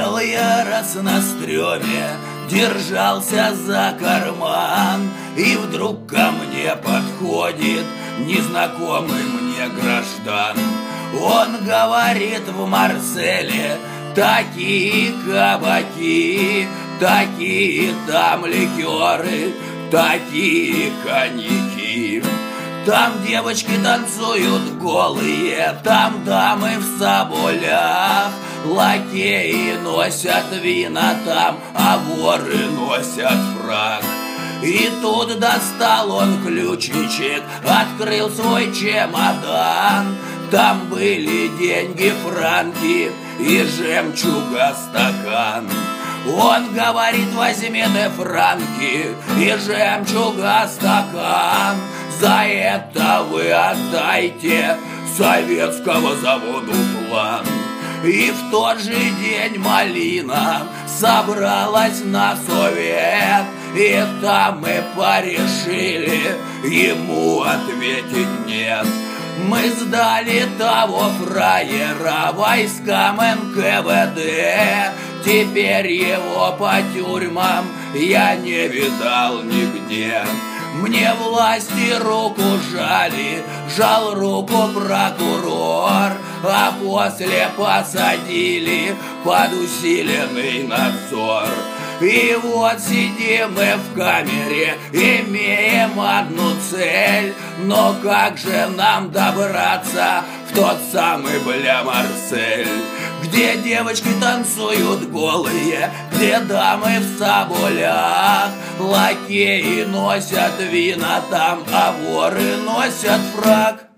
Сидел я раз на стреме, держался за карман, и вдруг ко мне подходит незнакомый мне граждан. Он говорит: в Марселе такие кабаки, такие там ликеры, такие коньяки. Там девочки танцуют голые, там дамы в соболях, лакеи носят вина там, а воры носят фрак. И тут достал он ключичек, открыл свой чемодан. Там были деньги, франки и жемчуга стакан. Он говорит: возьми ты франки и жемчуга стакан, за это вы отдайте советского заводу план. И в тот же день малина собралась на совет, и там мы порешили ему ответить нет. Мы сдали того фраера войскам НКВД, теперь его по тюрьмам я не видал нигде. Мне власти руку жали, жал руку прокурор, а после посадили под усиленный надзор. И вот сидим мы в камере, имеем одну цель, но как же нам добраться в тот самый, бля, Марсель? Где девочки танцуют голые, где дамы в соболях, лакеи носят вина там, а воры носят фрак.